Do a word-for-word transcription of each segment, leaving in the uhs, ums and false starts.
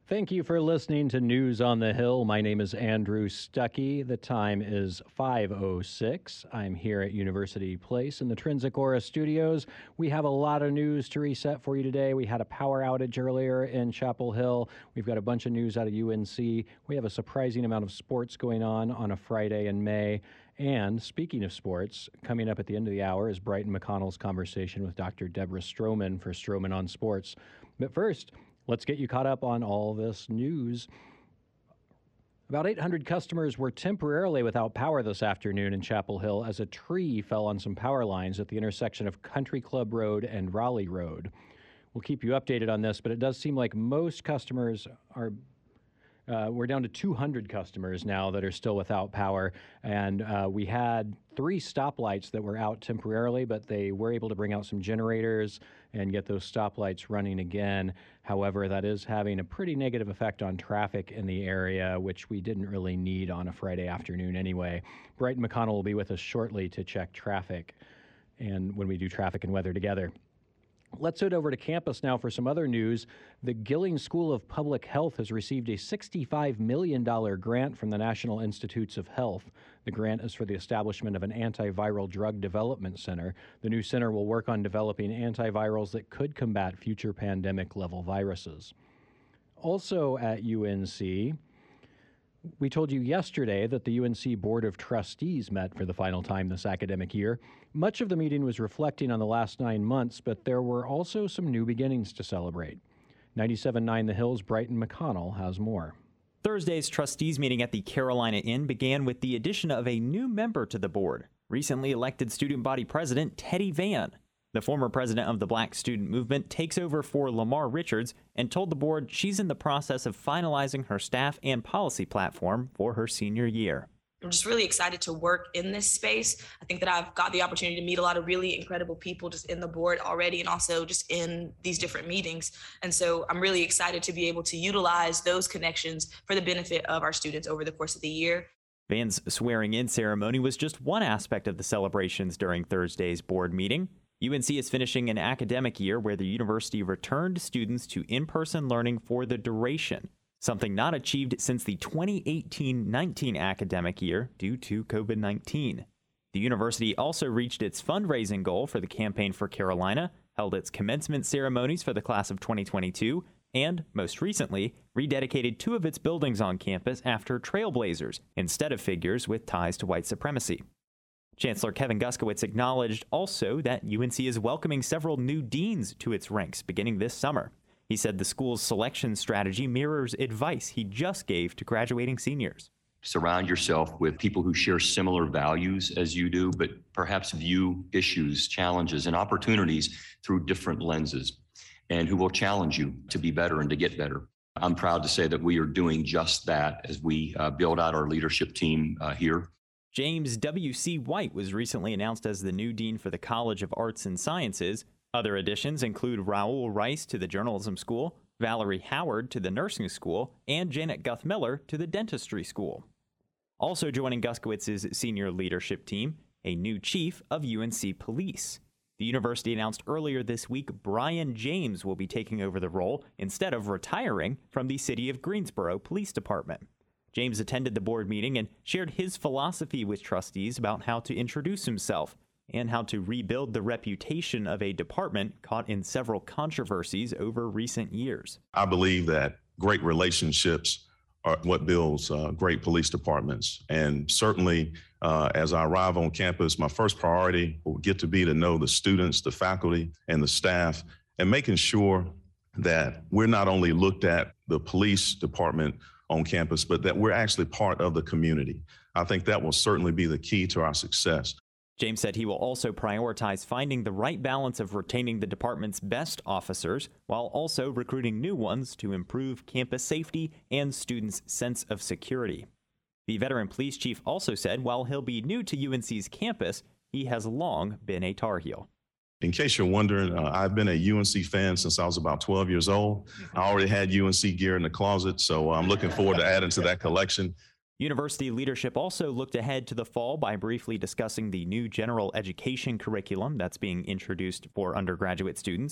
Thank you for listening to News on the Hill. My name is Andrew Stuckey. The time is five oh six. I'm here at University Place in the Trinsic Aura Studios. We have a lot of news to reset for you today. We had a power outage earlier in Chapel Hill. We've got a bunch of news out of U N C. We have a surprising amount of sports going on on a Friday in May. And speaking of sports, coming up at the end of the hour is Brighton McConnell's conversation with Doctor Deborah Stroman for Stroman on Sports. But first, let's get you caught up on all this news. About eight hundred customers were temporarily without power this afternoon in Chapel Hill as a tree fell on some power lines at the intersection of Country Club Road and Raleigh Road. We'll keep you updated on this, but it does seem like most customers are Uh, we're down to two hundred customers now that are still without power, and uh, we had three stoplights that were out temporarily, but they were able to bring out some generators and get those stoplights running again. However, that is having a pretty negative effect on traffic in the area, which we didn't really need on a Friday afternoon anyway. Brighton McConnell will be with us shortly to check traffic, and when we do traffic and weather together. Let's head over to campus now for some other news. The Gilling School of Public Health has received a sixty-five million dollars grant from the National Institutes of Health. The grant is for the establishment of an antiviral drug development center. The new center will work on developing antivirals that could combat future pandemic-level viruses. Also at U N C, we told you yesterday that the U N C Board of Trustees met for the final time this academic year. Much of the meeting was reflecting on the last nine months, but there were also some new beginnings to celebrate. ninety-seven point nine The Hills' Brighton McConnell has more. Thursday's trustees meeting at the Carolina Inn began with the addition of a new member to the board, recently elected student body president Teddy Van. The former president of the Black Student Movement takes over for Lamar Richards and told the board she's in the process of finalizing her staff and policy platform for her senior year. I'm just really excited to work in this space. I think that I've got the opportunity to meet a lot of really incredible people just in the board already and also just in these different meetings. And so I'm really excited to be able to utilize those connections for the benefit of our students over the course of the year. Van's swearing-in ceremony was just one aspect of the celebrations during Thursday's board meeting. U N C is finishing an academic year where the university returned students to in-person learning for the duration, something not achieved since the twenty eighteen nineteen academic year due to COVID nineteen. The university also reached its fundraising goal for the Campaign for Carolina, held its commencement ceremonies for the class of twenty twenty-two, and, most recently, rededicated two of its buildings on campus after trailblazers instead of figures with ties to white supremacy. Chancellor Kevin Guskiewicz acknowledged also that U N C is welcoming several new deans to its ranks beginning this summer. He said the school's selection strategy mirrors advice he just gave to graduating seniors. Surround yourself with people who share similar values as you do, but perhaps view issues, challenges, and opportunities through different lenses, and who will challenge you to be better and to get better. I'm proud to say that we are doing just that as we uh, build out our leadership team uh, here. James W C. White was recently announced as the new dean for the College of Arts and Sciences. Other additions include Raul Rice to the Journalism School, Valerie Howard to the Nursing School, and Janet Guthmiller to the Dentistry School. Also joining Guskiewicz's senior leadership team, a new chief of U N C Police. The university announced earlier this week Brian James will be taking over the role instead of retiring from the City of Greensboro Police Department. James attended the board meeting and shared his philosophy with trustees about how to introduce himself and how to rebuild the reputation of a department caught in several controversies over recent years. I believe that great relationships are what builds uh, great police departments. And certainly, uh, as I arrive on campus, my first priority will get to be to know the students, the faculty, and the staff, and making sure that we're not only looked at the police department on campus, but that we're actually part of the community. I think that will certainly be the key to our success. James said he will also prioritize finding the right balance of retaining the department's best officers while also recruiting new ones to improve campus safety and students' sense of security. The veteran police chief also said while he'll be new to U N C's campus, he has long been a Tar Heel. In case you're wondering, uh, I've been a U N C fan since I was about twelve years old. I already had U N C gear in the closet, so I'm looking forward to adding to that collection. University leadership also looked ahead to the fall by briefly discussing the new general education curriculum that's being introduced for undergraduate students.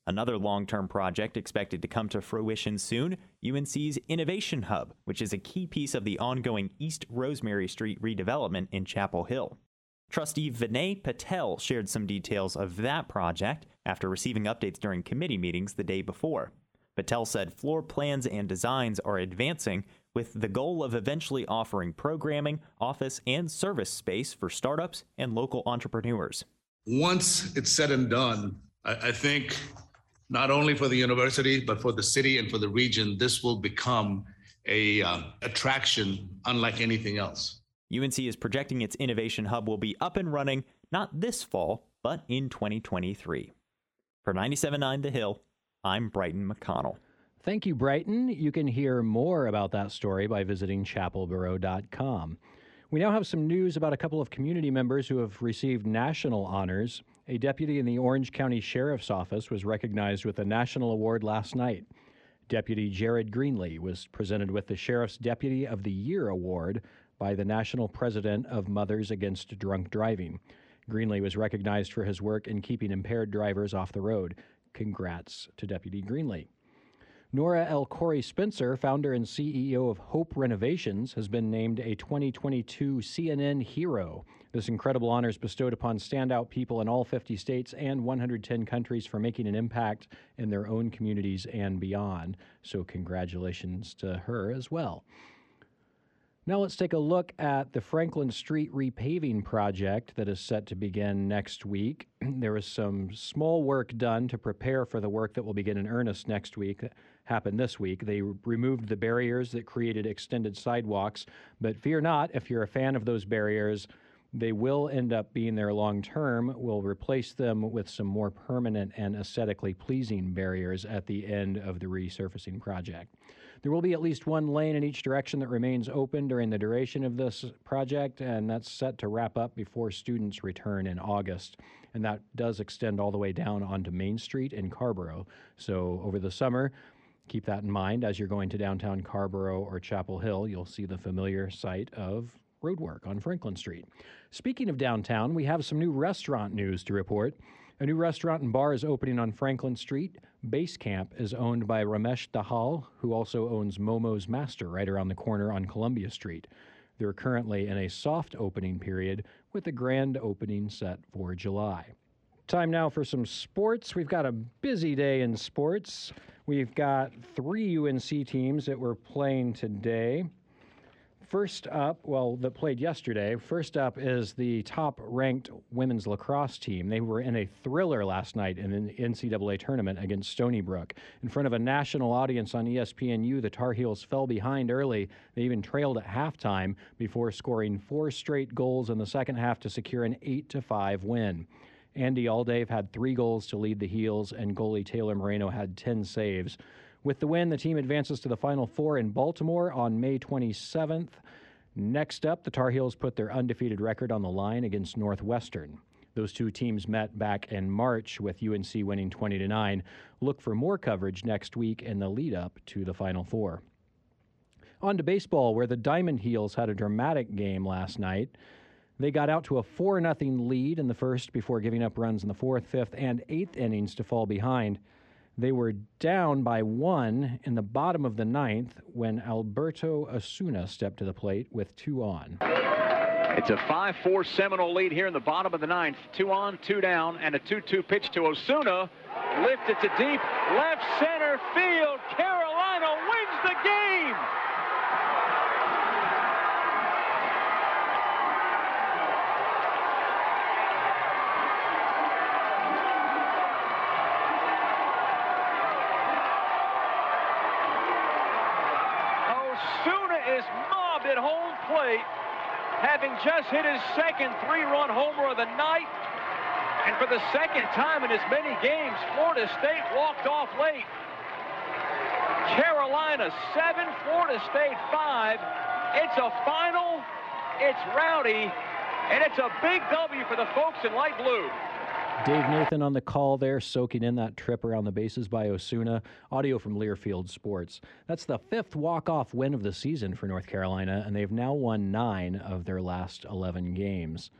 Another long-term project expected to come to fruition soon, U N C's Innovation Hub, which is a key piece of the ongoing East Rosemary Street redevelopment in Chapel Hill. Trustee Vinay Patel shared some details of that project after receiving updates during committee meetings the day before. Patel said floor plans and designs are advancing with the goal of eventually offering programming, office, and service space for startups and local entrepreneurs. Once it's said and done, I, I think not only for the university, but for the city and for the region, this will become a uh, attraction unlike anything else. U N C is projecting its Innovation Hub will be up and running not this fall, but in twenty twenty-three. For ninety-seven point nine The Hill, I'm Brighton McConnell. Thank you, Brighton. You can hear more about that story by visiting chapel borough dot com. We now have some news about a couple of community members who have received national honors. A deputy in the Orange County Sheriff's Office was recognized with a national award last night. Deputy Jared Greenlee was presented with the Sheriff's Deputy of the Year Award by the National President of Mothers Against Drunk Driving. Greenlee was recognized for his work in keeping impaired drivers off the road. Congrats to Deputy Greenlee. Nora L. Corey Spencer, founder and C E O of Hope Renovations, has been named a twenty twenty-two C N N Hero. This incredible honor is bestowed upon standout people in all fifty states and one hundred ten countries for making an impact in their own communities and beyond. So congratulations to her as well. Now let's take a look at the Franklin Street repaving project that is set to begin next week. There was some small work done to prepare for the work that will begin in earnest next week, that happened this week. They removed the barriers that created extended sidewalks, but fear not, if you're a fan of those barriers, they will end up being there long term. We'll replace them with some more permanent and aesthetically pleasing barriers at the end of the resurfacing project. There will be at least one lane in each direction that remains open during the duration of this project, and that's set to wrap up before students return in August. And that does extend all the way down onto Main Street in Carrboro. So over the summer, keep that in mind as you're going to downtown Carrboro or Chapel Hill. You'll see the familiar sight of roadwork on Franklin Street. Speaking of downtown, we have some new restaurant news to report. A new restaurant and bar is opening on Franklin Street. Base Camp is owned by Ramesh Dahal, who also owns Momo's Master right around the corner on Columbia Street. They're currently in a soft opening period with a grand opening set for July. Time now for some sports. We've got a busy day in sports. We've got three U N C teams that were playing today. First up, well, that played yesterday. First up is the top-ranked women's lacrosse team. They were in a thriller last night in an N C double A tournament against Stony Brook. In front of a national audience on E S P N U, the Tar Heels fell behind early. They even trailed at halftime before scoring four straight goals in the second half to secure an eight to five win. Andy Aldave had three goals to lead the Heels, and goalie Taylor Moreno had ten saves. With the win, the team advances to the Final Four in Baltimore on May twenty-seventh. Next up, the Tar Heels put their undefeated record on the line against Northwestern. Those two teams met back in March with U N C winning twenty to nine. Look for more coverage next week in the lead-up to the Final Four. On to baseball, where the Diamond Heels had a dramatic game last night. They got out to a four nothing lead in the first before giving up runs in the fourth, fifth, and eighth innings to fall behind. They were down by one in the bottom of the ninth when Alberto Osuna stepped to the plate with two on. It's a five four Seminole lead here in the bottom of the ninth. Two on, two down, and a two two pitch to Osuna. Lifted to deep left center field. Carolina wins the game! Is mobbed at home plate, having just hit his second three-run homer of the night. And for the second time in as many games, Florida State walked off late. Carolina seven, Florida State five. It's a final, it's rowdy, and it's a big W for the folks in light blue. Dave Nathan on the call there, soaking in that trip around the bases by Osuna. Audio from Learfield Sports. That's the fifth walk-off win of the season for North Carolina, and they've now won nine of their last eleven games.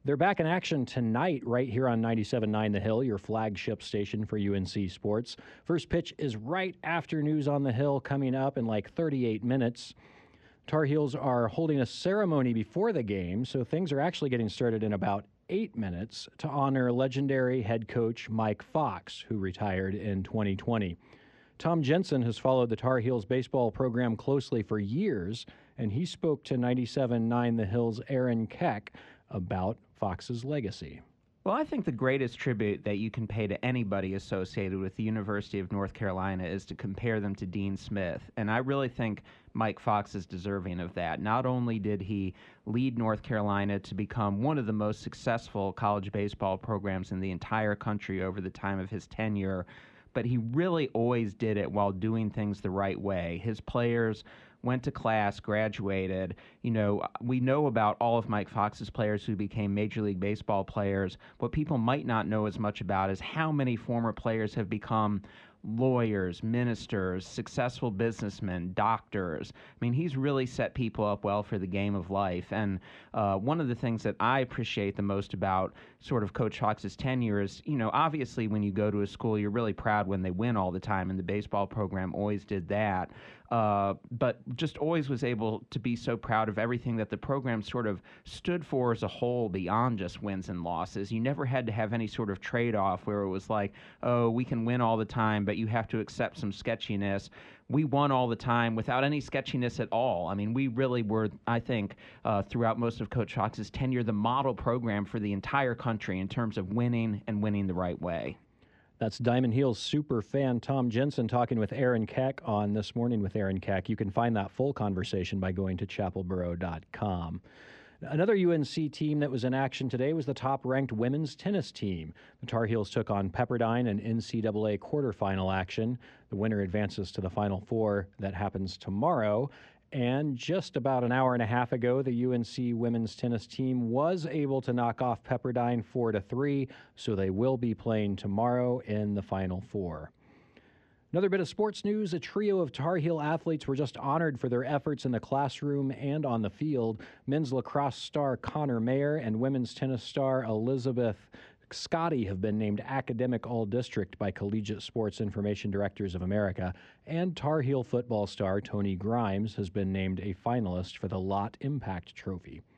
They're back in action tonight right here on ninety-seven point nine The Hill, your flagship station for U N C sports. First pitch is right after News on the Hill, coming up in like thirty-eight minutes. Tar Heels are holding a ceremony before the game, so things are actually getting started in about eight minutes to honor legendary head coach Mike Fox, who retired in twenty twenty. Tom Jensen has followed the Tar Heels baseball program closely for years, and he spoke to ninety-seven point nine The Hill's Aaron Keck about Fox's legacy. Well, I think the greatest tribute that you can pay to anybody associated with the University of North Carolina is to compare them to Dean Smith. And I really think Mike Fox is deserving of that. Not only did he lead North Carolina to become one of the most successful college baseball programs in the entire country over the time of his tenure, but he really always did it while doing things the right way. His players went to class, graduated. You know, we know about all of Mike Fox's players who became Major League Baseball players. What people might not know as much about is how many former players have become lawyers, ministers, successful businessmen, doctors. I mean, he's really set people up well for the game of life. And uh, one of the things that I appreciate the most about sort of Coach Fox's tenure is, you know, obviously when you go to a school, you're really proud when they win all the time, and the baseball program always did that. Uh, but just always was able to be so proud of everything that the program sort of stood for as a whole beyond just wins and losses. You never had to have any sort of trade-off where it was like, oh, we can win all the time, but you have to accept some sketchiness. We won all the time without any sketchiness at all. I mean, we really were, I think, uh, throughout most of Coach Fox's tenure, the model program for the entire country in terms of winning and winning the right way. That's Diamond Heels super fan Tom Jensen talking with Aaron Keck on This Morning with Aaron Keck. You can find that full conversation by going to chapel borough dot com. Another U N C team that was in action today was the top-ranked women's tennis team. The Tar Heels took on Pepperdine in N C double A quarterfinal action. The winner advances to the Final Four. That happens tomorrow. And just about an hour and a half ago, the U N C women's tennis team was able to knock off Pepperdine four to three, so they will be playing tomorrow in the Final Four. Another bit of sports news, a trio of Tar Heel athletes were just honored for their efforts in the classroom and on the field. Men's lacrosse star Connor Mayer and women's tennis star Elizabeth Scotty have been named Academic All-District by Collegiate Sports Information Directors of America, and Tar Heel football star Tony Grimes has been named a finalist for the Lott Impact Trophy.